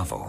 zimowo.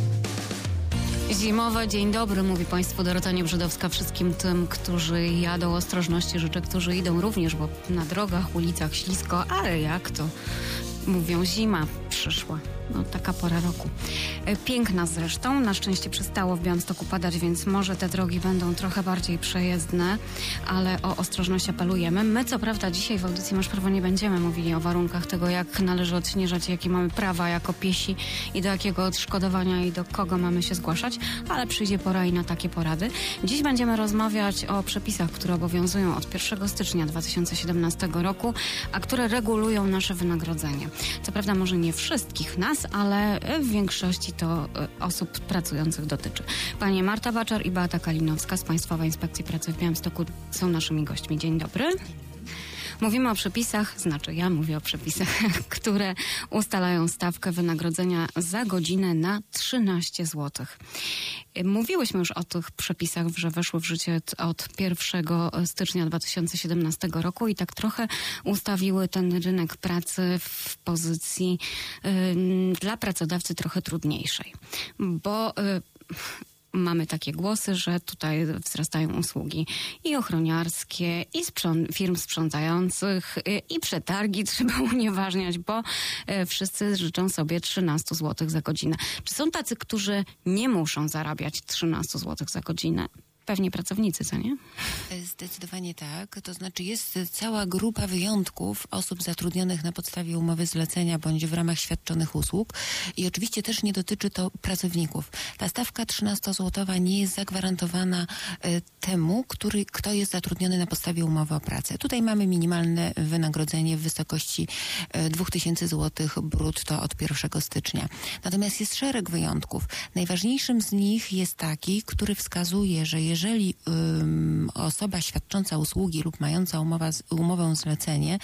Zimowe, dzień dobry, mówi Państwu Dorota Niebrzydowska. Wszystkim tym, którzy jadą, ostrożności życzę, którzy idą również, bo na drogach, ulicach ślisko, ale jak to mówią, zima przyszła. No, taka pora roku. Piękna zresztą. Na szczęście przestało w Białymstoku padać, więc może te drogi będą trochę bardziej przejezdne, ale o ostrożność apelujemy. My co prawda dzisiaj w audycji Masz Prawo nie będziemy mówili o warunkach tego, jak należy odśnieżać, jakie mamy prawa jako piesi i do jakiego odszkodowania i do kogo mamy się zgłaszać, ale przyjdzie pora i na takie porady. Dziś będziemy rozmawiać o przepisach, które obowiązują od 1 stycznia 2017 roku, a które regulują nasze wynagrodzenie. Co prawda może nie wszystkich nas, ale w większości to osób pracujących dotyczy. Panie Marta Baczar i Beata Kalinowska z Państwowej Inspekcji Pracy w Białymstoku są naszymi gośćmi. Dzień dobry. Mówimy o przepisach, ja mówię o przepisach, które ustalają stawkę wynagrodzenia za godzinę na 13 zł. Mówiłyśmy już o tych przepisach, że weszły w życie od 1 stycznia 2017 roku i tak trochę ustawiły ten rynek pracy w pozycji dla pracodawcy trochę trudniejszej, bo mamy takie głosy, że tutaj wzrastają usługi i ochroniarskie, i firm sprzątających, i przetargi trzeba unieważniać, bo wszyscy życzą sobie 13 zł za godzinę. Czy są tacy, którzy nie muszą zarabiać 13 zł za godzinę? Pewnie pracownicy, co nie? Zdecydowanie tak. To znaczy jest cała grupa wyjątków osób zatrudnionych na podstawie umowy zlecenia bądź w ramach świadczonych usług i oczywiście też nie dotyczy to pracowników. Ta stawka 13-złotowa nie jest zagwarantowana temu, kto jest zatrudniony na podstawie umowy o pracę. Tutaj mamy minimalne wynagrodzenie w wysokości 2000 zł brutto od 1 stycznia. Natomiast jest szereg wyjątków. Najważniejszym z nich jest taki, który wskazuje, że jeżeli osoba świadcząca usługi lub mająca umowę zlecenie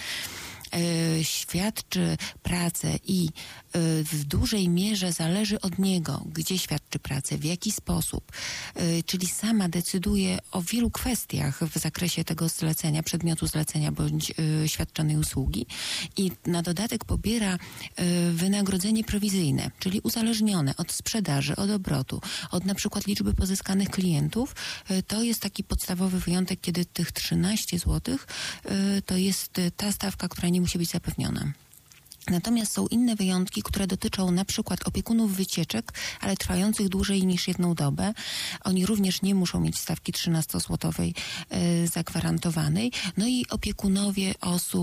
świadczy pracę i w dużej mierze zależy od niego, gdzie świadczy pracę, w jaki sposób, czyli sama decyduje o wielu kwestiach w zakresie tego zlecenia, przedmiotu zlecenia bądź świadczonej usługi i na dodatek pobiera wynagrodzenie prowizyjne, czyli uzależnione od sprzedaży, od obrotu, od na przykład liczby pozyskanych klientów, to jest taki podstawowy wyjątek, kiedy tych 13 zł to jest ta stawka, która nie musi być zapewniona. Natomiast są inne wyjątki, które dotyczą na przykład opiekunów wycieczek, ale trwających dłużej niż 1 dobę. Oni również nie muszą mieć stawki 13-złotowej zagwarantowanej. No i opiekunowie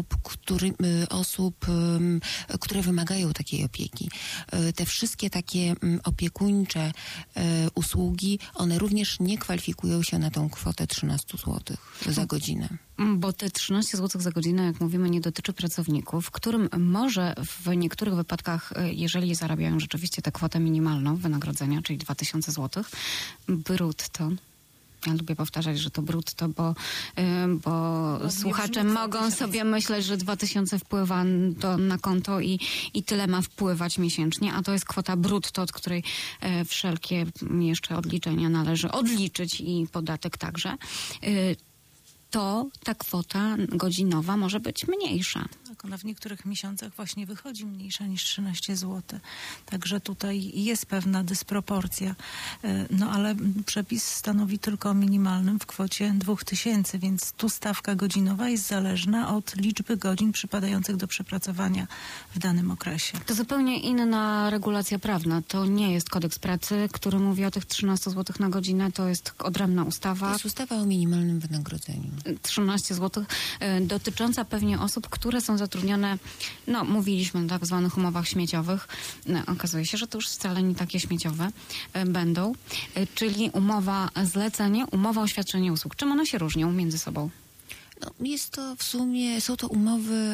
osób, które wymagają takiej opieki. Te wszystkie takie opiekuńcze usługi, one również nie kwalifikują się na tą kwotę 13 zł za godzinę. Bo te 13 zł za godzinę, jak mówimy, nie dotyczy pracowników, którym może w niektórych wypadkach, jeżeli zarabiają rzeczywiście tę kwotę minimalną wynagrodzenia, czyli 2000 zł, brutto. Ja lubię powtarzać, że to brutto, bo słuchacze mogą sobie myśleć, że 2000 wpływa na konto i tyle ma wpływać miesięcznie, a to jest kwota brutto, od której wszelkie jeszcze odliczenia należy odliczyć i podatek także. To ta kwota godzinowa może być mniejsza. Tak, ona w niektórych miesiącach właśnie wychodzi mniejsza niż 13 zł. Także tutaj jest pewna dysproporcja. No ale przepis stanowi tylko o minimalnym w kwocie 2000, więc tu stawka godzinowa jest zależna od liczby godzin przypadających do przepracowania w danym okresie. To zupełnie inna regulacja prawna. To nie jest kodeks pracy, który mówi o tych 13 zł na godzinę. To jest odrębna ustawa. To jest ustawa o minimalnym wynagrodzeniu. 13 zł, dotycząca pewnie osób, które są zatrudnione, no mówiliśmy o tak zwanych umowach śmieciowych. Okazuje się, że to już wcale nie takie śmieciowe będą, czyli umowa zlecenie, umowa o świadczenie usług. Czym one się różnią między sobą? No, jest to w sumie, są to umowy,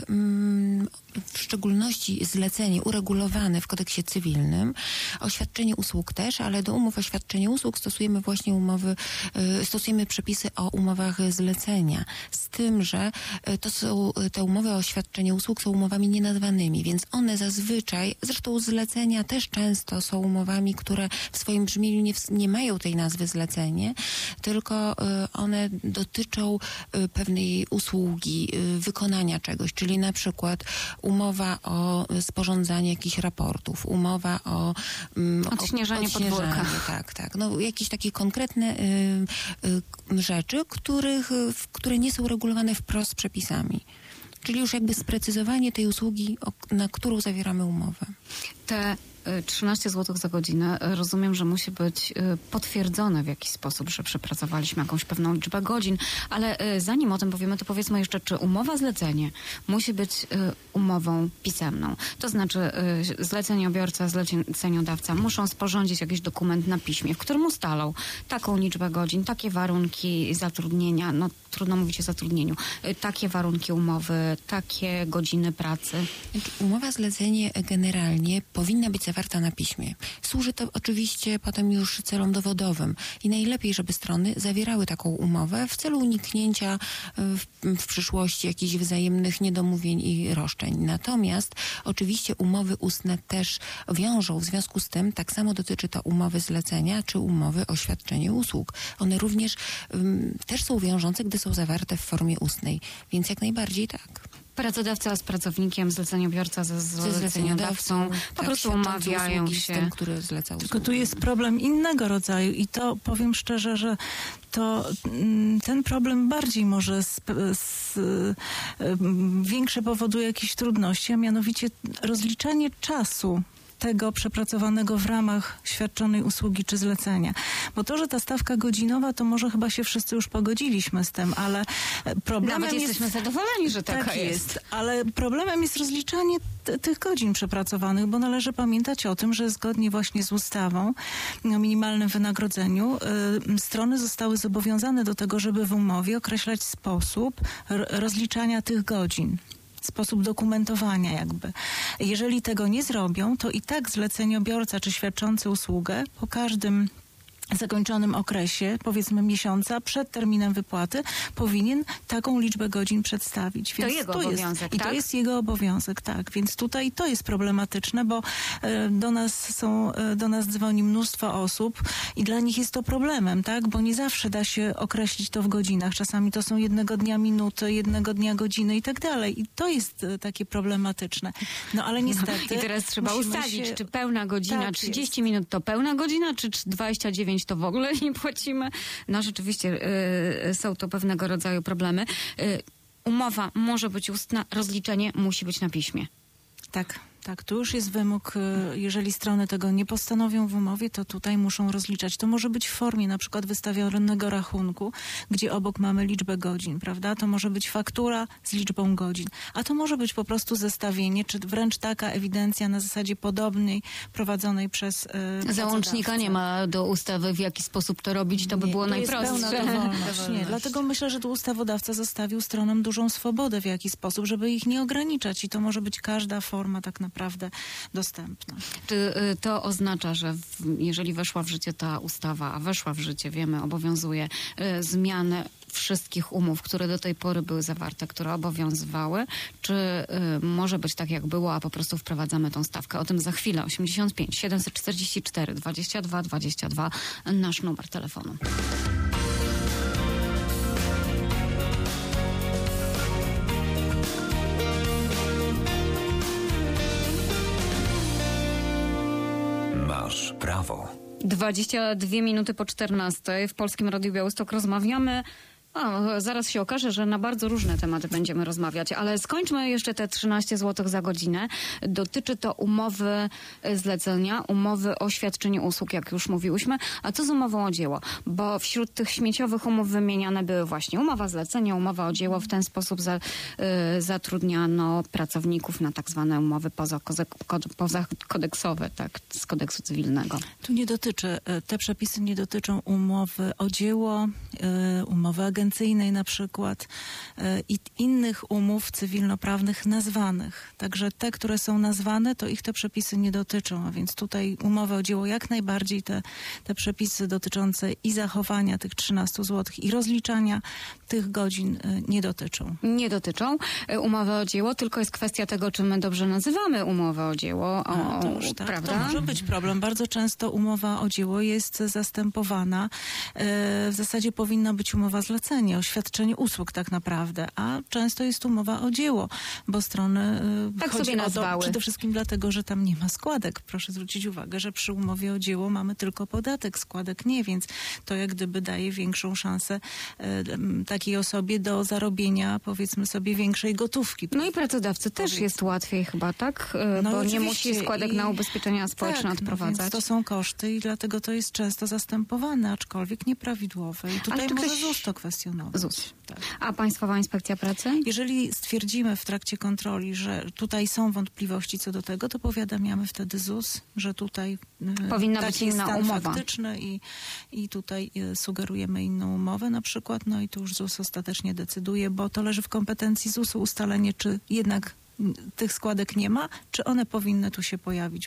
w szczególności zlecenie uregulowane w kodeksie cywilnym, o świadczenie usług też, ale do umów o świadczenie usług stosujemy właśnie stosujemy przepisy o umowach zlecenia. Z tym, że te umowy o świadczenie usług są umowami nienazwanymi, więc one zazwyczaj, zresztą zlecenia też często są umowami, które w swoim brzmieniu nie mają tej nazwy zlecenie, tylko one dotyczą pewnej takiej usługi wykonania czegoś, czyli na przykład umowa o sporządzanie jakichś raportów, umowa o odśnieżanie podwórka. Tak. No, jakieś takie konkretne rzeczy, które nie są regulowane wprost przepisami. Czyli już jakby sprecyzowanie tej usługi, na którą zawieramy umowę. Te 13 zł za godzinę, rozumiem, że musi być potwierdzone w jakiś sposób, że przepracowaliśmy jakąś pewną liczbę godzin, ale zanim o tym powiemy, to powiedzmy jeszcze, czy umowa zlecenie musi być umową pisemną. To znaczy zleceniobiorca, zleceniodawca muszą sporządzić jakiś dokument na piśmie, w którym ustalą taką liczbę godzin, takie warunki zatrudnienia, no trudno mówić o zatrudnieniu, takie warunki umowy, takie godziny pracy. Umowa zlecenie generalnie powinna być zawarta na piśmie. Służy to oczywiście potem już celom dowodowym i najlepiej, żeby strony zawierały taką umowę w celu uniknięcia w przyszłości jakichś wzajemnych niedomówień i roszczeń. Natomiast oczywiście umowy ustne też wiążą, w związku z tym tak samo dotyczy to umowy zlecenia czy umowy o świadczenie usług. One również też są wiążące, gdy są zawarte w formie ustnej, więc jak najbardziej tak. Pracodawca z pracownikiem, zleceniobiorca ze zleceniodawcą po prostu umawiają się. Z tym, który zlecał Tylko tu jest problem innego rodzaju i to powiem szczerze, że to ten problem bardziej może większe powoduje jakieś trudności, a mianowicie rozliczanie czasu tego przepracowanego w ramach świadczonej usługi czy zlecenia. Bo to, że ta stawka godzinowa, to może chyba się wszyscy już pogodziliśmy z tym, ale problemem Nawet jesteśmy zadowoleni, że taka jest. Ale problemem jest rozliczanie tych godzin przepracowanych, bo należy pamiętać o tym, że zgodnie właśnie z ustawą o minimalnym wynagrodzeniu strony zostały zobowiązane do tego, żeby w umowie określać sposób rozliczania tych godzin. Sposób dokumentowania jakby. Jeżeli tego nie zrobią, to i tak zleceniobiorca czy świadczący usługę po każdym zakończonym okresie, powiedzmy miesiąca, przed terminem wypłaty, powinien taką liczbę godzin przedstawić. Więc to jego obowiązek, tak? I to jest jego obowiązek, tak. Więc tutaj to jest problematyczne, bo do nas dzwoni mnóstwo osób i dla nich jest to problemem, tak? Bo nie zawsze da się określić to w godzinach. Czasami to są jednego dnia minuty, jednego dnia godziny i tak dalej. I to jest takie problematyczne. No ale niestety... I teraz trzeba ustalić, czy pełna godzina, tak 30 minut to pełna godzina, czy 29 to w ogóle nie płacimy. No rzeczywiście są to pewnego rodzaju problemy. Umowa może być ustna, rozliczenie musi być na piśmie. Tak, tu już jest wymóg, jeżeli strony tego nie postanowią w umowie, to tutaj muszą rozliczać. To może być w formie na przykład wystawionego rachunku, gdzie obok mamy liczbę godzin, prawda? To może być faktura z liczbą godzin, a to może być po prostu zestawienie, czy wręcz taka ewidencja na zasadzie podobnej prowadzonej przez Załącznika nie ma do ustawy, w jaki sposób to robić, to by było najprostsze. Jest pełna dowolność. Nie, dlatego myślę, że tu ustawodawca zostawił stronom dużą swobodę w jaki sposób, żeby ich nie ograniczać i to może być każda forma tak naprawdę dostępna. Czy to oznacza, że jeżeli weszła w życie ta ustawa, a weszła w życie, wiemy, obowiązuje zmianę wszystkich umów, które do tej pory były zawarte, które obowiązywały, czy może być tak, jak było, a po prostu wprowadzamy tą stawkę? O tym za chwilę. 85 744 22 22 nasz numer telefonu. Masz prawo. 22 minuty po 14 w Polskim Radiu Białystok rozmawiamy. Zaraz się okaże, że na bardzo różne tematy będziemy rozmawiać, ale skończmy jeszcze te 13 zł za godzinę. Dotyczy to umowy zlecenia, umowy o świadczeniu usług, jak już mówiłyśmy. A co z umową o dzieło? Bo wśród tych śmieciowych umów wymieniane były właśnie umowa zlecenia, umowa o dzieło. W ten sposób zatrudniano pracowników na tak zwane umowy pozakodeksowe, tak, z kodeksu cywilnego. Tu nie dotyczy, te przepisy nie dotyczą umowy o dzieło, umowy agencyjnej na przykład i innych umów cywilnoprawnych nazwanych. Także te, które są nazwane, to ich te przepisy nie dotyczą, a więc tutaj umowy o dzieło jak najbardziej te przepisy dotyczące i zachowania tych 13 zł i rozliczania tych godzin nie dotyczą. Nie dotyczą umowy o dzieło, tylko jest kwestia tego, czy my dobrze nazywamy umowę o dzieło. To już tak, prawda? To może być problem. Bardzo często umowa o dzieło jest zastępowana. W zasadzie powinna być umowa zlecenia. zlecenie, o świadczenie usług tak naprawdę, a często jest umowa o dzieło, bo strony Tak chodzi sobie o to nazwały. przede wszystkim dlatego, że tam nie ma składek. Proszę zwrócić uwagę, że przy umowie o dzieło mamy tylko podatek, składek nie, więc to jak gdyby daje większą szansę takiej osobie do zarobienia, powiedzmy sobie, większej gotówki. No i pracodawcy też jest łatwiej chyba, tak? No Bo nie oczywiście. musi składek na ubezpieczenia społeczne tak, odprowadzać. Więc to są koszty i dlatego to jest często zastępowane, aczkolwiek nieprawidłowe. I tutaj czy może ktoś- ZUS to kwestionować. ZUS. Tak. A Państwowa Inspekcja Pracy? Jeżeli stwierdzimy w trakcie kontroli, że tutaj są wątpliwości co do tego, to powiadamiamy wtedy ZUS, że tutaj Powinna taki być jest inna stan umowa. faktyczny i tutaj sugerujemy inną umowę na przykład, no i tu już ZUS ostatecznie decyduje, bo to leży w kompetencji ZUS-u ustalenie, czy jednak tych składek nie ma, czy one powinny tu się pojawić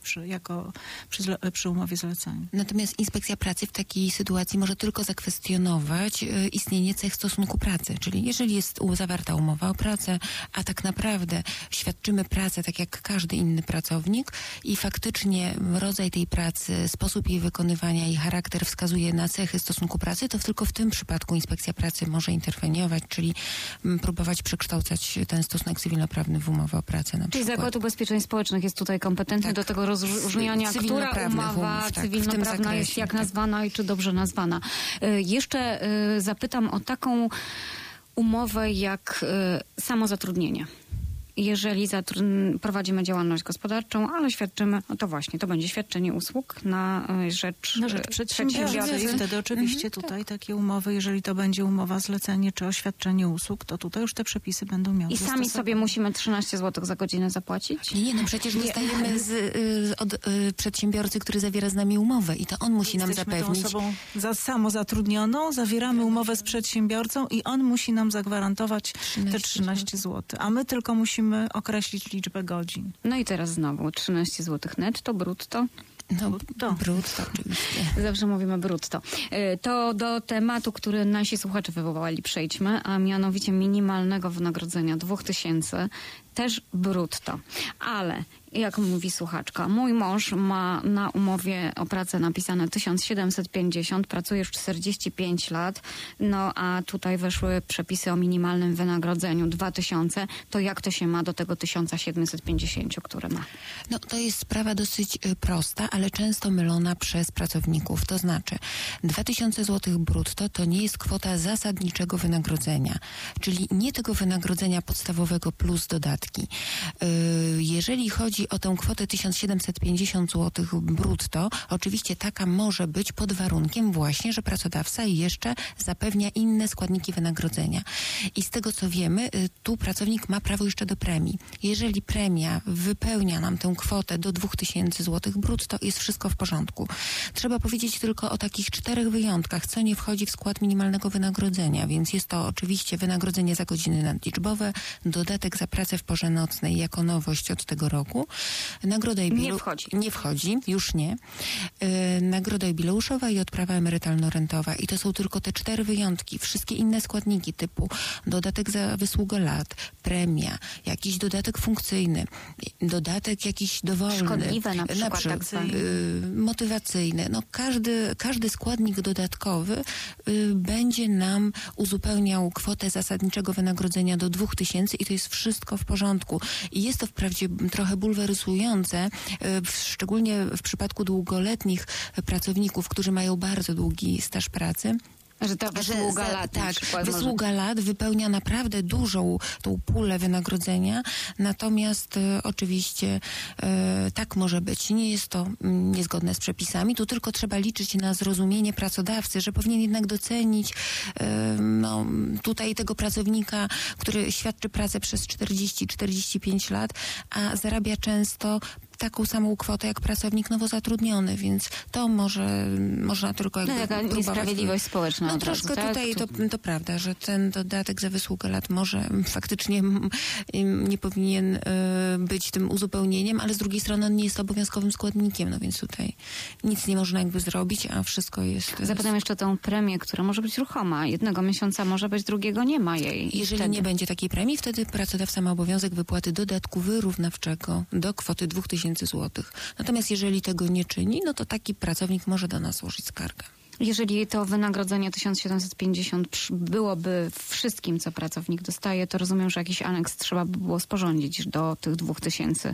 przy umowie zlecenia. Natomiast Inspekcja Pracy w takiej sytuacji może tylko zakwestionować istnienie cech stosunku pracy. Czyli jeżeli jest zawarta umowa o pracę, a tak naprawdę świadczymy pracę tak jak każdy inny pracownik i faktycznie rodzaj tej pracy, sposób jej wykonywania i charakter wskazuje na cechy stosunku pracy, to tylko w tym przypadku Inspekcja Pracy może interweniować, czyli próbować przekształcać ten stosunek cywilnoprawny w umowę o pracę na Czyli przykład. Zakład Ubezpieczeń Społecznych jest tutaj kompetentny Tak. do tego rozróżniania, która Cywilnoprawnych umowa umów, tak, w tym cywilnoprawna jest zakresie, jak tak. nazwana i czy dobrze nazwana. Jeszcze zapytam o taką umowę jak samozatrudnienie. Jeżeli prowadzimy działalność gospodarczą, ale świadczymy, no to właśnie, to będzie świadczenie usług na rzecz Przedsiębiorcy. I wtedy oczywiście tutaj takie umowy, jeżeli to będzie umowa zlecenie czy oświadczenie usług, to tutaj już te przepisy będą miały I sami zastosowanie. sobie musimy 13 zł za godzinę zapłacić? Nie, no przecież dostajemy od przedsiębiorcy, który zawiera z nami umowę i to on musi nam Jesteśmy zapewnić. tą osobą samozatrudnioną, zawieramy umowę z przedsiębiorcą i on musi nam zagwarantować te 13 zł. A my tylko musimy określić liczbę godzin. No i teraz znowu 13 zł netto, brutto. No, Brutto. brutto oczywiście. Zawsze mówimy brutto. To do tematu, który nasi słuchacze wywołali, przejdźmy, a mianowicie minimalnego wynagrodzenia 2000, też brutto. Ale jak mówi słuchaczka, mój mąż ma na umowie o pracę napisane 1750, pracuje już 45 lat, no a tutaj weszły przepisy o minimalnym wynagrodzeniu 2000, to jak to się ma do tego 1750, które ma? No to jest sprawa dosyć prosta, ale często mylona przez pracowników. To znaczy 2000 zł brutto to nie jest kwota zasadniczego wynagrodzenia, czyli nie tego wynagrodzenia podstawowego plus dodatki. Jeżeli chodzi o tę kwotę 1750 zł brutto, oczywiście taka może być pod warunkiem właśnie, że pracodawca jeszcze zapewnia inne składniki wynagrodzenia. I z tego co wiemy, tu pracownik ma prawo jeszcze do premii. Jeżeli premia wypełnia nam tę kwotę do 2000 zł brutto, jest wszystko w porządku. Trzeba powiedzieć tylko o takich 4 wyjątkach, co nie wchodzi w skład minimalnego wynagrodzenia, więc jest to oczywiście wynagrodzenie za godziny nadliczbowe, dodatek za pracę w porze nocnej jako nowość od tego roku, nagroda nie wchodzi, już nie. Nagroda jubileuszowa i odprawa emerytalno-rentowa. I to są tylko te 4 wyjątki. Wszystkie inne składniki typu dodatek za wysługę lat, premia, jakiś dodatek funkcyjny, dodatek jakiś dowolny. Szkodliwe na przykład. Tak zwany. Motywacyjny. No każdy składnik dodatkowy będzie nam uzupełniał kwotę zasadniczego wynagrodzenia do 2000 i to jest wszystko w porządku. I jest to wprawdzie trochę bulwersujące, szczególnie w przypadku długoletnich pracowników, którzy mają bardzo długi staż pracy. Że ta wysługa lat na Tak, przykład wysługa lat wypełnia naprawdę dużą tą pulę wynagrodzenia, natomiast oczywiście tak może być. Nie jest to niezgodne z przepisami. Tu tylko trzeba liczyć na zrozumienie pracodawcy, że powinien jednak docenić tutaj tego pracownika, który świadczy pracę przez 40-45 lat, a zarabia często taką samą kwotę jak pracownik nowo zatrudniony, więc to można tylko jakby taka próbować. niesprawiedliwość społeczna. No od razu, troszkę tak? tutaj to prawda, że ten dodatek za wysługę lat może faktycznie nie powinien być tym uzupełnieniem, ale z drugiej strony on nie jest obowiązkowym składnikiem, no więc tutaj nic nie można jakby zrobić, a wszystko jest... Zapytam jeszcze o tę premię, która może być ruchoma. Jednego miesiąca może być, drugiego nie ma jej. Jeżeli nie będzie takiej premii, wtedy pracodawca ma obowiązek wypłaty dodatku wyrównawczego do kwoty 2000 zł. Natomiast jeżeli tego nie czyni, no to taki pracownik może do nas złożyć skargę. Jeżeli to wynagrodzenie 1750 byłoby wszystkim, co pracownik dostaje, to rozumiem, że jakiś aneks trzeba by było sporządzić do tych 2000.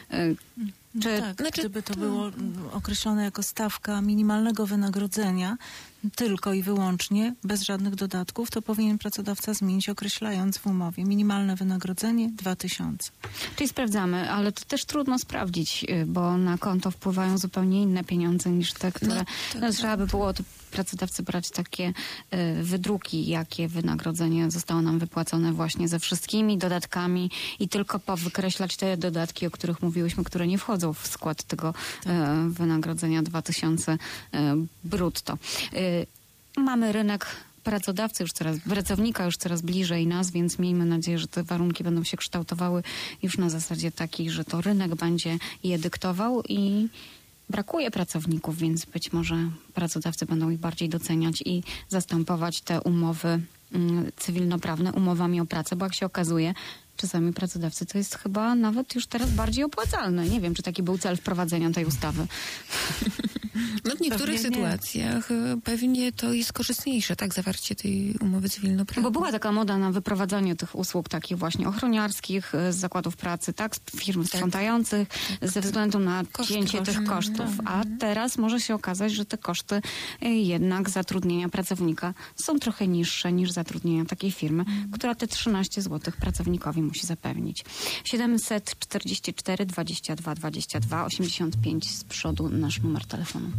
Gdyby to było określone jako stawka minimalnego wynagrodzenia, tylko i wyłącznie, bez żadnych dodatków, to powinien pracodawca zmienić, określając w umowie minimalne wynagrodzenie 2000. Czyli sprawdzamy, ale to też trudno sprawdzić, bo na konto wpływają zupełnie inne pieniądze niż te, które... trzeba by było to pracodawcy brać takie wydruki, jakie wynagrodzenie zostało nam wypłacone właśnie ze wszystkimi dodatkami i tylko powykreślać te dodatki, o których mówiłyśmy, które nie wchodzą w skład tego wynagrodzenia 2000 brutto. Mamy rynek pracownika już coraz bliżej nas, więc miejmy nadzieję, że te warunki będą się kształtowały już na zasadzie takiej, że to rynek będzie je dyktował i brakuje pracowników, więc być może pracodawcy będą ich bardziej doceniać i zastępować te umowy cywilnoprawne umowami o pracę, bo jak się okazuje, czasami pracodawcy to jest chyba nawet już teraz bardziej opłacalne. Nie wiem, czy taki był cel wprowadzenia tej ustawy. No w niektórych sytuacjach pewnie to jest korzystniejsze, tak, zawarcie tej umowy cywilnoprawnej. Bo była taka moda na wyprowadzanie tych usług takich właśnie ochroniarskich z zakładów pracy, tak, z firm sprzątających, ze względu na cięcie tych kosztów. A teraz może się okazać, że te koszty jednak zatrudnienia pracownika są trochę niższe niż zatrudnienia takiej firmy, która te 13 zł pracownikowi musi zapewnić. 744 22 22 85 z przodu nasz numer telefonu.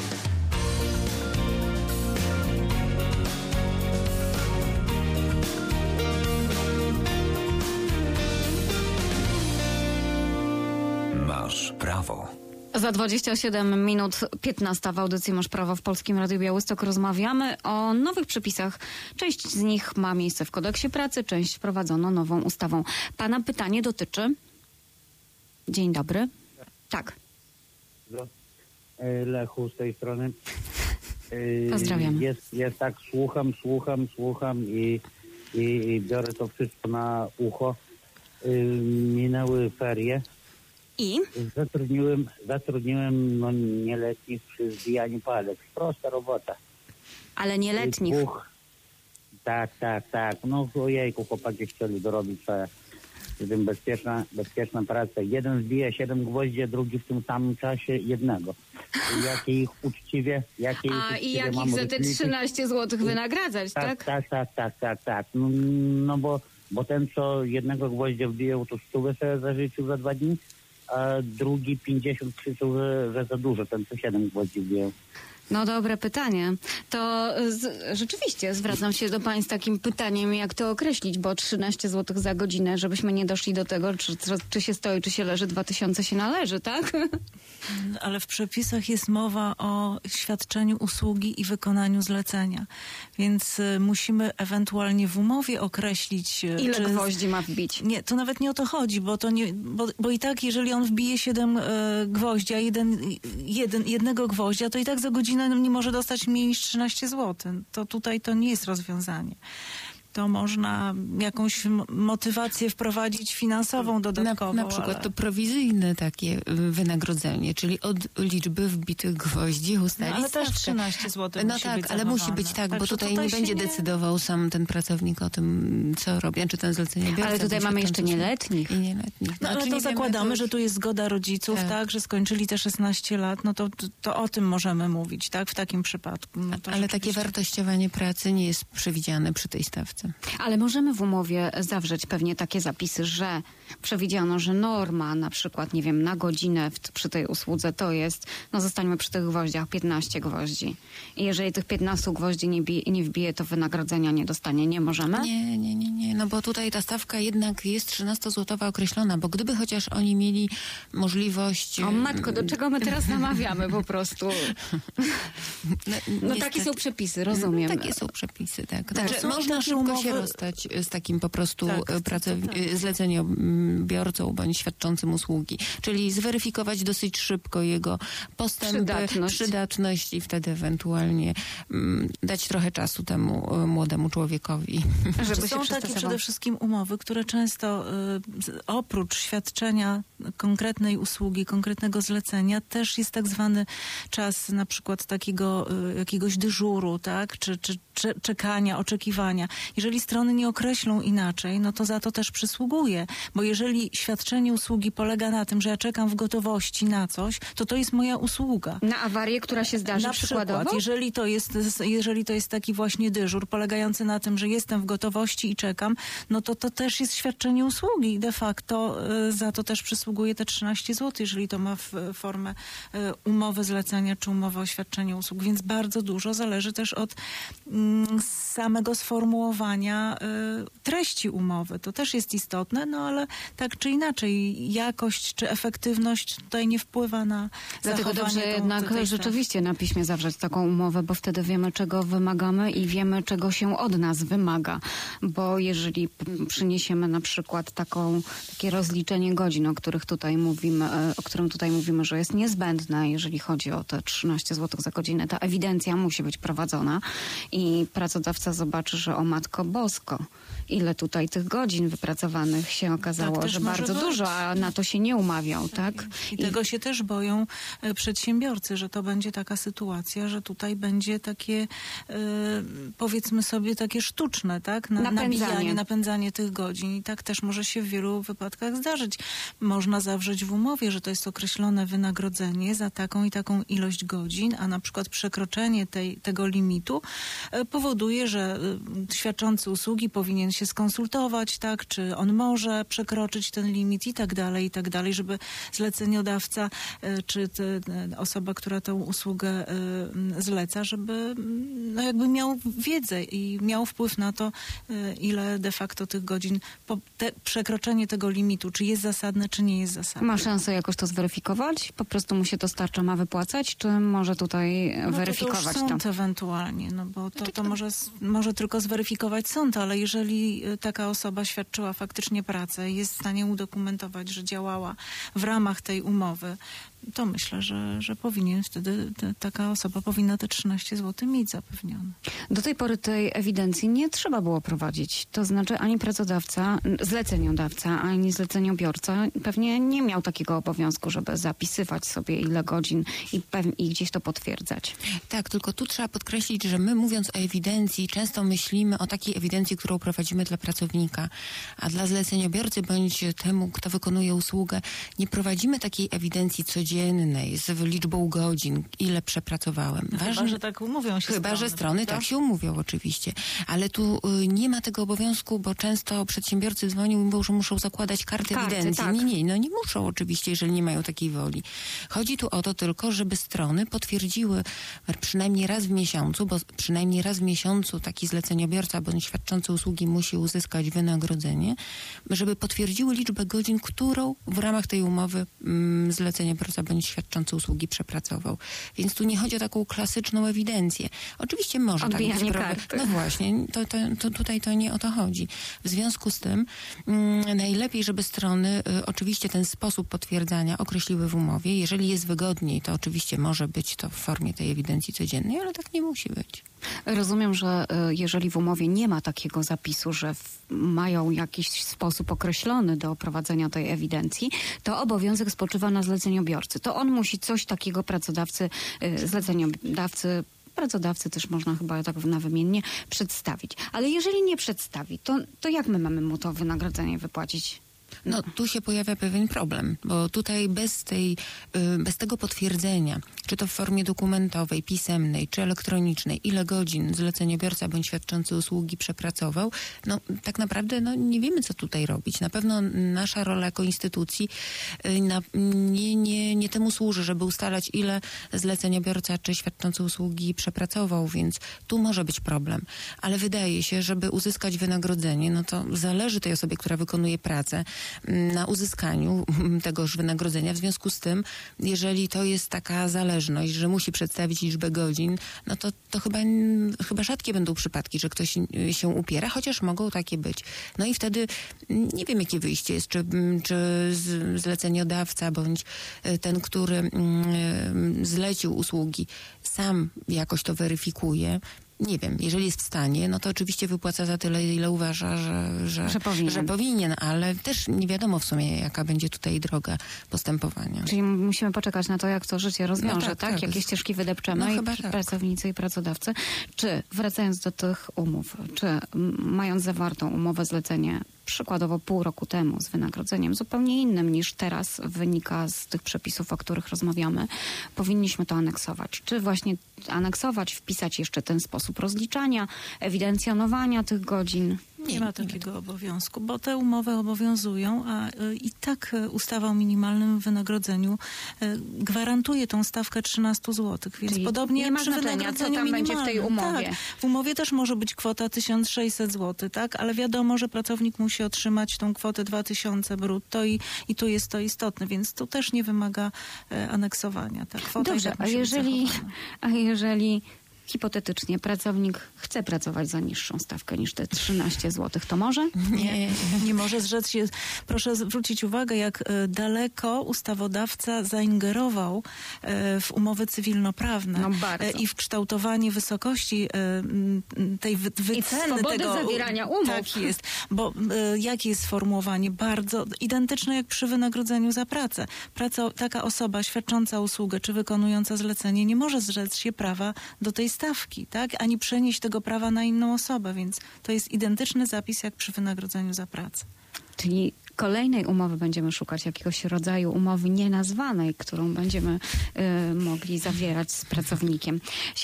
Masz prawo. Za 27 minut 15 w audycji Masz prawo w Polskim Radiu Białystok rozmawiamy o nowych przepisach. Część z nich ma miejsce w kodeksie pracy, część wprowadzono nową ustawą. Pana pytanie dotyczy... Dzień dobry. Tak. Lechu z tej strony. Pozdrawiam. Jest tak, słucham i biorę to wszystko na ucho. Minęły ferie. I? Zatrudniłem nieletnich przy zbijaniu palek. Prosta robota. Ale nieletnich. Tak. No ojejku, chłopaki chcieli dorobić sobie. Z tym bezpieczna praca. Jeden zbije 7 gwoździ, drugi w tym samym czasie jednego. Jakie ich uczciwie I jak ich za te 13 zł wynagradzać, tak? Tak. No bo ten, co jednego gwoździa wbijał, to 100 sobie zażyczył za 2 dni, a drugi 50 krzyczał, że za dużo, ten co 7 gwoździ wbijał. No dobre pytanie. To rzeczywiście zwracam się do Pań z takim pytaniem, jak to określić, bo 13 zł za godzinę, żebyśmy nie doszli do tego, czy się stoi, czy się leży, 2000 się należy, tak? Ale w przepisach jest mowa o świadczeniu usługi i wykonaniu zlecenia. Więc musimy ewentualnie w umowie określić... Ile gwoździ ma wbić? Nie, to nawet nie o to chodzi, bo i tak, jeżeli on wbije 7 gwoździ, a jednego gwoździa, to i tak za godzinę nie może dostać mniej niż 13 zł. To tutaj to nie jest rozwiązanie. To można jakąś motywację wprowadzić finansową dodatkową. Na przykład to prowizyjne takie wynagrodzenie, czyli od liczby wbitych gwoździ ustalić ale też 13 zł No musi tak, być ale zachowane. musi być tak, bo Także tutaj nie będzie decydował sam ten pracownik o tym, co robi, czy ten zleceniobiorca. Ale tutaj mamy jeszcze nieletnich. I nieletnich. No, ale to zakładamy, że tu jest zgoda rodziców, tak, że skończyli te 16 lat, no to o tym możemy mówić, tak, w takim przypadku. No to ale takie wartościowanie pracy nie jest przewidziane przy tej stawce. Ale możemy w umowie zawrzeć pewnie takie zapisy, że przewidziano, że norma na przykład, nie wiem, na godzinę przy tej usłudze to jest, no zostańmy przy tych gwoździach, 15 gwoździ. I jeżeli tych 15 gwoździ nie wbije, to wynagrodzenia nie dostanie. Nie możemy? Nie, no bo tutaj ta stawka jednak jest 13-złotowa określona, bo gdyby chociaż oni mieli możliwość... O matko, do czego my teraz namawiamy po prostu? No takie są przepisy, rozumiem. Takie są przepisy, tak. Także można szybko ciężko się rozstać z takim po prostu zleceniobiorcą bądź świadczącym usługi. Czyli zweryfikować dosyć szybko jego postępy, przydatność i wtedy ewentualnie dać trochę czasu temu młodemu człowiekowi, żeby się Są takie przede wszystkim umowy, które często oprócz świadczenia konkretnej usługi, konkretnego zlecenia, też jest tak zwany czas na przykład takiego jakiegoś dyżuru, tak? Czy czekania, oczekiwania. Jeżeli strony nie określą inaczej, no to za to też przysługuje. Bo jeżeli świadczenie usługi polega na tym, że ja czekam w gotowości na coś, to jest moja usługa. Na awarię, która się zdarzy na przykładowo? Przykład, jeżeli to jest taki właśnie dyżur polegający na tym, że jestem w gotowości i czekam, no to też jest świadczenie usługi i de facto za to też przysługuje te 13 zł, jeżeli to ma formę umowy zlecenia czy umowy o świadczeniu usług. Więc bardzo dużo zależy też od samego sformułowania treści umowy. To też jest istotne, no ale tak czy inaczej jakość czy efektywność tutaj nie wpływa na Dlatego zachowanie dobrze jednak rzeczywiście na piśmie zawrzeć taką umowę, bo wtedy wiemy, czego wymagamy i wiemy, czego się od nas wymaga. Bo jeżeli przyniesiemy na przykład takie rozliczenie godzin, o którym tutaj mówimy, że jest niezbędne, jeżeli chodzi o te 13 zł za godzinę, ta ewidencja musi być prowadzona i pracodawca zobaczy, że o Matko Bosko, ile tutaj tych godzin wypracowanych się okazało, że bardzo dużo, a na to się nie umawiał, tak? I tego się też boją przedsiębiorcy, że to będzie taka sytuacja, że tutaj będzie takie, powiedzmy sobie, takie sztuczne, tak? Napędzanie tych godzin. I tak też może się w wielu wypadkach zdarzyć. Można zawrzeć w umowie, że to jest określone wynagrodzenie za taką i taką ilość godzin, a na przykład przekroczenie tego limitu powoduje, że świadczący usługi powinien się skonsultować, tak, czy on może przekroczyć ten limit i tak dalej, żeby zleceniodawca, czy osoba, która tę usługę zleca, żeby jakby miał wiedzę i miał wpływ na to, ile de facto tych godzin, przekroczenie tego limitu, czy jest zasadne, czy nie jest zasadne. Ma szansę jakoś to zweryfikować? Po prostu mu się dostarcza, ma wypłacać, czy może tutaj weryfikować to? Sąd ewentualnie, bo to może tylko zweryfikować sąd, ale jeżeli taka osoba świadczyła faktycznie pracę i jest w stanie udokumentować, że działała w ramach tej umowy, to myślę, że powinien wtedy, taka osoba powinna te 13 zł mieć zapewnione. Do tej pory tej ewidencji nie trzeba było prowadzić. To znaczy ani pracodawca, zleceniodawca, ani zleceniobiorca pewnie nie miał takiego obowiązku, żeby zapisywać sobie ile godzin i gdzieś to potwierdzać. Tak, tylko tu trzeba podkreślić, że my mówiąc o ewidencji, często myślimy o takiej ewidencji, którą prowadzimy dla pracownika, a dla zleceniobiorcy bądź temu, kto wykonuje usługę, nie prowadzimy takiej ewidencji codziennej z liczbą godzin, ile przepracowałem. Chyba, że tak umówią się że strony tak się umówią oczywiście. Ale tu nie ma tego obowiązku, bo często przedsiębiorcy dzwonią i mówią, że muszą zakładać karty ewidencji. Tak. Nie muszą oczywiście, jeżeli nie mają takiej woli. Chodzi tu o to tylko, żeby strony potwierdziły przynajmniej raz w miesiącu, bo przynajmniej raz w miesiącu taki zleceniobiorca bądź świadczący usługi musi uzyskać wynagrodzenie, żeby potwierdziły liczbę godzin, którą w ramach tej umowy zleceniobiorca bądź świadczący usługi przepracował. Więc tu nie chodzi o taką klasyczną ewidencję. Oczywiście może tak być. No właśnie, to tutaj to nie o to chodzi. W związku z tym najlepiej, żeby strony oczywiście ten sposób potwierdzania określiły w umowie. Jeżeli jest wygodniej, to oczywiście może być to w formie tej ewidencji codziennej, ale tak nie musi być. Rozumiem, że jeżeli w umowie nie ma takiego zapisu, że mają jakiś sposób określony do prowadzenia tej ewidencji, to obowiązek spoczywa na zleceniobiorcy. To on musi coś takiego pracodawcy też można chyba tak nawymiennie przedstawić. Ale jeżeli nie przedstawi, to jak my mamy mu to wynagrodzenie wypłacić? No tu się pojawia pewien problem, bo tutaj bez tego potwierdzenia, czy to w formie dokumentowej, pisemnej, czy elektronicznej, ile godzin zleceniobiorca bądź świadczący usługi przepracował, no tak naprawdę nie wiemy, co tutaj robić. Na pewno nasza rola jako instytucji nie temu służy, żeby ustalać, ile zleceniobiorca czy świadczący usługi przepracował, więc tu może być problem. Ale wydaje się, żeby uzyskać wynagrodzenie, no to zależy tej osobie, która wykonuje pracę, na uzyskaniu tegoż wynagrodzenia. W związku z tym, jeżeli to jest taka zależność, że musi przedstawić liczbę godzin, no to chyba rzadkie będą przypadki, że ktoś się upiera, chociaż mogą takie być. No i wtedy nie wiem, jakie wyjście jest, czy zleceniodawca bądź ten, który zlecił usługi, sam jakoś to weryfikuje. Nie wiem, jeżeli jest w stanie, no to oczywiście wypłaca za tyle, ile uważa, że powinien, ale też nie wiadomo w sumie, jaka będzie tutaj droga postępowania. Czyli musimy poczekać na to, jak to życie rozwiąże, tak? Jakie ścieżki wydepczemy i pracownicy i pracodawcy. Czy, wracając do tych umów, czy mając zawartą umowę zlecenie przykładowo pół roku temu z wynagrodzeniem zupełnie innym niż teraz wynika z tych przepisów, o których rozmawiamy, powinniśmy to aneksować. Czy właśnie aneksować, wpisać jeszcze ten sposób rozliczania, ewidencjonowania tych godzin? Nie ma takiego obowiązku, bo te umowy obowiązują, a i tak ustawa o minimalnym wynagrodzeniu gwarantuje tą stawkę 13 zł, więc czyli podobnie nie ma przy znaczenia, wynagrodzeniu co tam będzie w tej umowie. Tak, w umowie też może być kwota 1600 zł, tak, ale wiadomo, że pracownik musi otrzymać tą kwotę 2000 brutto i tu jest to istotne, więc tu też nie wymaga aneksowania. Ta kwota dobrze, a jeżeli hipotetycznie pracownik chce pracować za niższą stawkę niż te 13 zł, to może? Nie może zrzec się. Proszę zwrócić uwagę, jak daleko ustawodawca zaingerował w umowy cywilnoprawne i w kształtowanie wysokości tej wyceny. I swobody zawierania umów. Tak jest, bo jakie jest sformułowanie? Bardzo identyczne jak przy wynagrodzeniu za pracę. Taka osoba świadcząca usługę czy wykonująca zlecenie nie może zrzec się prawa do tej stawki, tak? Ani przenieść tego prawa na inną osobę, więc to jest identyczny zapis jak przy wynagrodzeniu za pracę. Czyli kolejnej umowy będziemy szukać, jakiegoś rodzaju umowy nienazwanej, którą będziemy mogli zawierać z pracownikiem.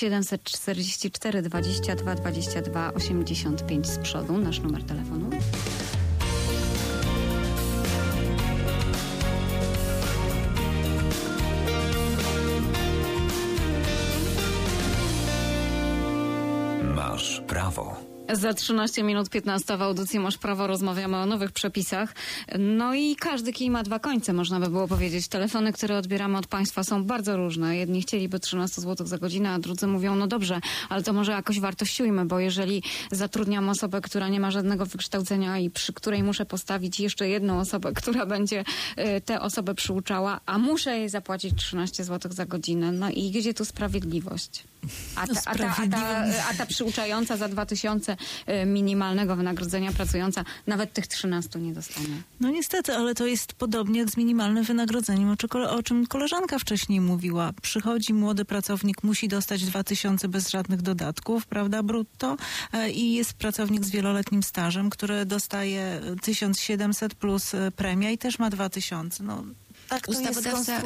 744 22 22 85 z przodu, nasz numer telefonu. Masz prawo. Za 13 minut 15 w audycji Masz Prawo rozmawiamy o nowych przepisach. No i każdy kij ma dwa końce, można by było powiedzieć. Telefony, które odbieramy od państwa są bardzo różne. Jedni chcieliby 13 zł za godzinę, a drudzy mówią, no dobrze, ale to może jakoś wartościujmy, bo jeżeli zatrudniam osobę, która nie ma żadnego wykształcenia i przy której muszę postawić jeszcze jedną osobę, która będzie tę osobę przyuczała, a muszę jej zapłacić 13 zł za godzinę, no i gdzie tu sprawiedliwość? A ta przyuczająca za 2000 minimalnego wynagrodzenia pracująca nawet tych 13 nie dostanie. No niestety, ale to jest podobnie jak z minimalnym wynagrodzeniem, o czym koleżanka wcześniej mówiła. Przychodzi młody pracownik, musi dostać 2000 bez żadnych dodatków, prawda, brutto, i jest pracownik z wieloletnim stażem, który dostaje 1700 plus premia i też ma 2000. No, tak to ustawodawca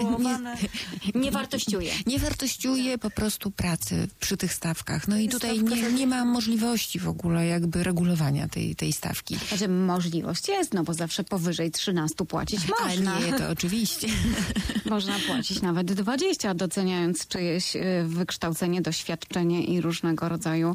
nie wartościuje. Nie wartościuje po prostu pracy przy tych stawkach. No i tutaj nie ma możliwości w ogóle jakby regulowania tej stawki. Znaczy możliwość jest, no bo zawsze powyżej 13 płacić można. A nie, to oczywiście. Można płacić nawet 20, doceniając czyjeś wykształcenie, doświadczenie i różnego rodzaju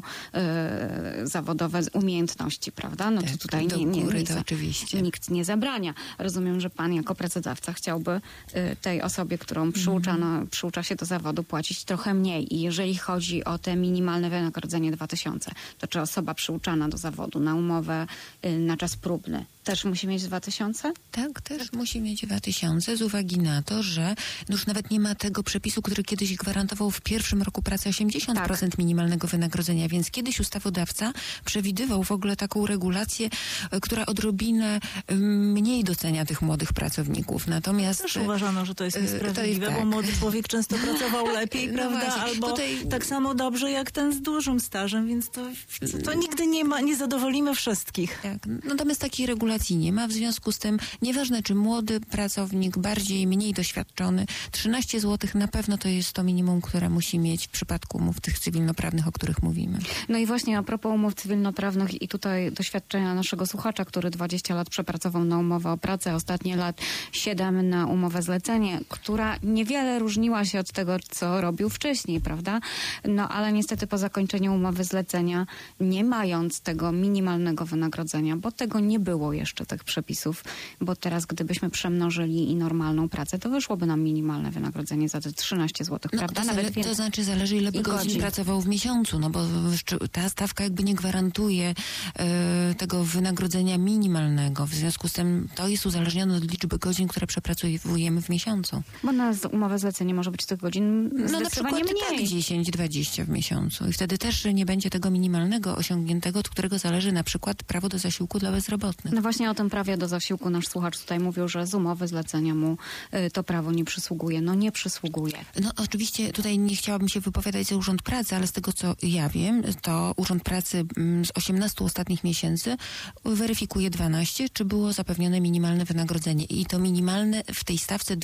zawodowe umiejętności, prawda? No to tutaj oczywiście. Nikt nie zabrania. Rozumiem, że pan jako pracodawca chciałby tej osobie, którą przyucza się do zawodu, płacić trochę mniej. I jeżeli chodzi o te minimalne wynagrodzenie 2000, to czy osoba przyuczana do zawodu na umowę na czas próbny też musi mieć 2000? Tak, też musi mieć 2000 z uwagi na to, że już nawet nie ma tego przepisu, który kiedyś gwarantował w pierwszym roku pracy 80% minimalnego wynagrodzenia, więc kiedyś ustawodawca przewidywał w ogóle taką regulację, która odrobinę mniej docenia tych młodych pracowników. Natomiast też uważano, że to jest niesprawiedliwe, bo młody człowiek często pracował lepiej, prawda? Właśnie, albo tak samo dobrze jak ten z dużym stażem, więc to nigdy nie zadowolimy wszystkich. Tak. Natomiast takiej regulacji nie ma, w związku z tym nieważne czy młody pracownik, mniej doświadczony, 13 zł na pewno to jest to minimum, które musi mieć w przypadku umów tych cywilnoprawnych, o których mówimy. No i właśnie a propos umów cywilnoprawnych i tutaj doświadczenia naszego słuchacza, który 20 lat przepracował na umowę o pracę, ostatnie lat 7 na umowę zlecenie, która niewiele różniła się od tego, co robił wcześniej, prawda? No ale niestety po zakończeniu umowy zlecenia, nie mając tego minimalnego wynagrodzenia, bo tego nie było jeszcze jeszcze tych przepisów, bo teraz gdybyśmy przemnożyli i normalną pracę, to wyszłoby nam minimalne wynagrodzenie za te 13 zł, prawda? To znaczy zależy, ile by godzin pracował w miesiącu, no bo ta stawka jakby nie gwarantuje tego wynagrodzenia minimalnego. W związku z tym to jest uzależnione od liczby godzin, które przepracujemy w miesiącu. Bo na umowę zlecenie może być tych godzin zdecydowanie na przykład mniej. Tak, 10-20 w miesiącu. I wtedy też nie będzie tego minimalnego osiągniętego, od którego zależy na przykład prawo do zasiłku dla bezrobotnych. No właśnie o tym prawie do zasiłku nasz słuchacz tutaj mówił, że z umowy zlecenia mu to prawo nie przysługuje. No nie przysługuje. No oczywiście tutaj nie chciałabym się wypowiadać za Urząd Pracy, ale z tego co ja wiem, to Urząd Pracy z 18 ostatnich miesięcy weryfikuje 12, czy było zapewnione minimalne wynagrodzenie. I to minimalne w tej stawce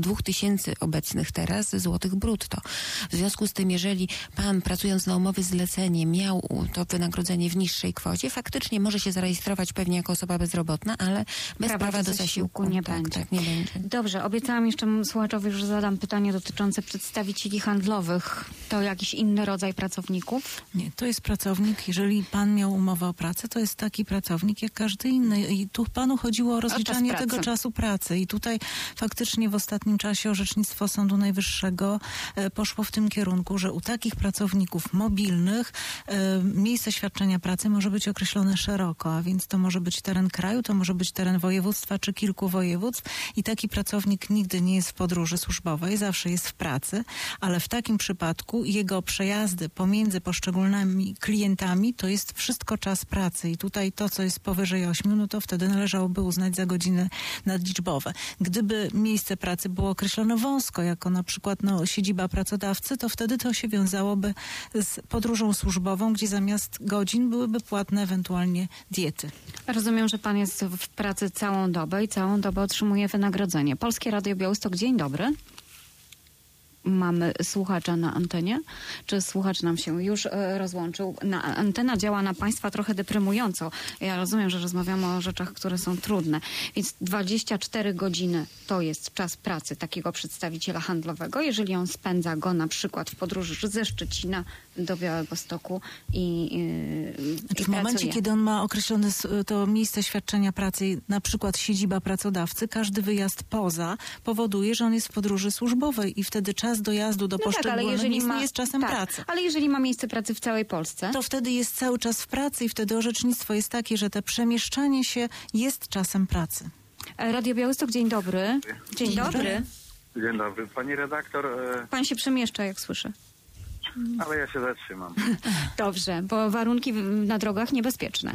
2000 obecnych teraz złotych brutto. W związku z tym, jeżeli pan pracując na umowy zlecenie miał to wynagrodzenie w niższej kwocie, faktycznie może się zarejestrować pewnie jako osoba bezrobotna, ale bez prawa do zasiłku nie tak, będzie. Tak, nie będzie. Dobrze, obiecałam jeszcze słuchaczowi, że zadam pytanie dotyczące przedstawicieli handlowych. To jakiś inny rodzaj pracowników? Nie, to jest pracownik, jeżeli pan miał umowę o pracę, to jest taki pracownik jak każdy inny. I tu panu chodziło o rozliczanie tego czasu pracy. I tutaj faktycznie w ostatnim czasie orzecznictwo Sądu Najwyższego poszło w tym kierunku, że u takich pracowników mobilnych miejsce świadczenia pracy może być określone szeroko, a więc to może być teren kraju, to może być teren województwa czy kilku województw i taki pracownik nigdy nie jest w podróży służbowej, zawsze jest w pracy, ale w takim przypadku jego przejazdy pomiędzy poszczególnymi klientami to jest wszystko czas pracy i tutaj to, co jest powyżej 8, no to wtedy należałoby uznać za godziny nadliczbowe. Gdyby miejsce pracy było określone wąsko, jako na przykład siedziba pracodawcy, to wtedy to się wiązałoby z podróżą służbową, gdzie zamiast godzin byłyby płatne ewentualnie diety. Rozumiem, że pan jest w pracy całą dobę i całą dobę otrzymuje wynagrodzenie. Polskie Radio Białystok, dzień dobry. Mamy słuchacza na antenie? Czy słuchacz nam się już rozłączył? Antena działa na państwa trochę deprymująco. Ja rozumiem, że rozmawiamy o rzeczach, które są trudne. Więc 24 godziny to jest czas pracy takiego przedstawiciela handlowego, jeżeli on spędza go na przykład w podróży ze Szczecina do Białegostoku i w momencie, pracuje. kiedy on ma określone to miejsce świadczenia pracy, na przykład siedziba pracodawcy, każdy wyjazd poza powoduje, że on jest w podróży służbowej i wtedy czas dojazdu do poszczególnych miejsc nie jest czasem pracy. Ale jeżeli ma miejsce pracy w całej Polsce, to wtedy jest cały czas w pracy i wtedy orzecznictwo jest takie, że te przemieszczanie się jest czasem pracy. Radio Białystok, dzień dobry. Dzień dobry. Dzień dobry. Pani redaktor... Pan się przemieszcza, jak słyszę. Ale ja się zatrzymam. Dobrze, bo warunki na drogach niebezpieczne.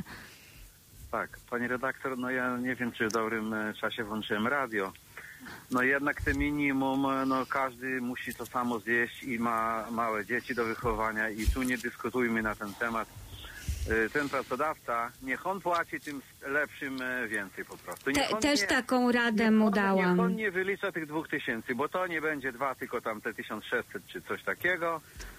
Tak. Pani redaktor, ja nie wiem, czy w dobrym czasie włączyłem radio. Jednak te minimum, każdy musi to samo zjeść i ma małe dzieci do wychowania i tu nie dyskutujmy na ten temat. Ten pracodawca, niech on płaci tym lepszym więcej po prostu. Też taką radę mu dałam. Niech on nie wylicza tych 2000, bo to nie będzie 2, tylko tam te 1600 czy coś takiego.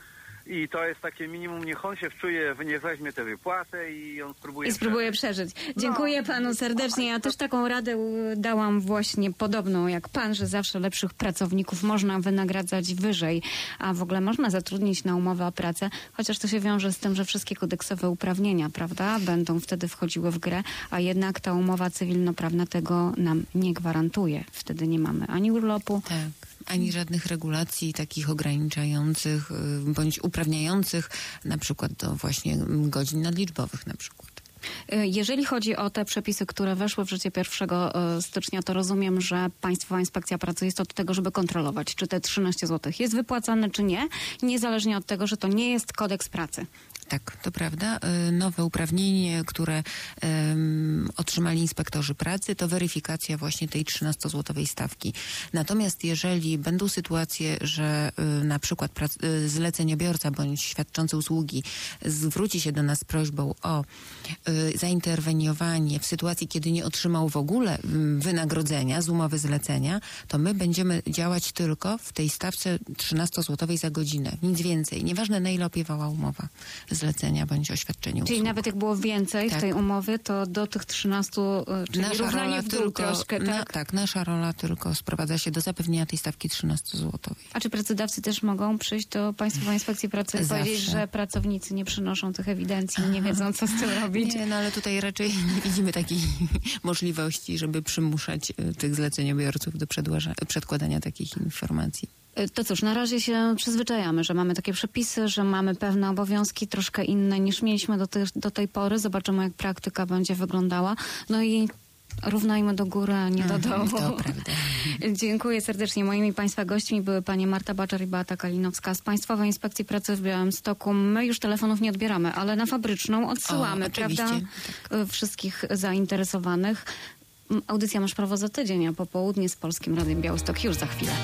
I to jest takie minimum, niech on się wczuje, niech weźmie tę wypłatę i on spróbuje przeżyć. Dziękuję panu serdecznie. Ja też taką radę dałam właśnie podobną jak pan, że zawsze lepszych pracowników można wynagradzać wyżej, a w ogóle można zatrudnić na umowę o pracę, chociaż to się wiąże z tym, że wszystkie kodeksowe uprawnienia, prawda, będą wtedy wchodziły w grę, a jednak ta umowa cywilnoprawna tego nam nie gwarantuje. Wtedy nie mamy ani urlopu, tak, ani żadnych regulacji takich ograniczających bądź uprawniających na przykład do właśnie godzin nadliczbowych na przykład. Jeżeli chodzi o te przepisy, które weszły w życie 1 stycznia, to rozumiem, że Państwowa Inspekcja Pracy jest od tego, żeby kontrolować, czy te 13 zł jest wypłacane, czy nie, niezależnie od tego, że to nie jest kodeks pracy. Tak, to prawda. Nowe uprawnienie, które otrzymali inspektorzy pracy, to weryfikacja właśnie tej 13-złotowej stawki. Natomiast jeżeli będą sytuacje, że na przykład zleceniobiorca bądź świadczący usługi zwróci się do nas z prośbą o zainterweniowanie w sytuacji, kiedy nie otrzymał w ogóle wynagrodzenia z umowy zlecenia, to my będziemy działać tylko w tej stawce 13-złotowej za godzinę. Nic więcej. Nieważne, na ile opiewała umowa zlecenia bądź oświadczeniu Czyli usług. nawet jak było więcej Tak. w tej umowie, to do tych 13, czyli równanie w dół troszkę, tak? Nasza rola tylko sprowadza się do zapewnienia tej stawki 13-złotowej. A czy pracodawcy też mogą przyjść do Państwowej Inspekcji Pracy i Zawsze. powiedzieć, że pracownicy nie przynoszą tych ewidencji i nie wiedzą, co z tym robić? Nie, no ale tutaj raczej nie widzimy takiej możliwości, żeby przymuszać tych zleceniobiorców do przedkładania takich informacji. To cóż, na razie się przyzwyczajamy, że mamy takie przepisy, że mamy pewne obowiązki troszkę inne niż mieliśmy do tej pory. Zobaczymy, jak praktyka będzie wyglądała. No i równajmy do góry, a nie do dołu. To prawda. Dziękuję serdecznie. Moimi Państwa gośćmi były panie Marta Baczar i Beata Kalinowska z Państwowej Inspekcji Pracy w Białymstoku. My już telefonów nie odbieramy, ale na Fabryczną odsyłamy, prawda? Wszystkich zainteresowanych. Audycja Masz Prawo za tydzień, a popołudnie z Polskim Radiem Białystok już za chwilę.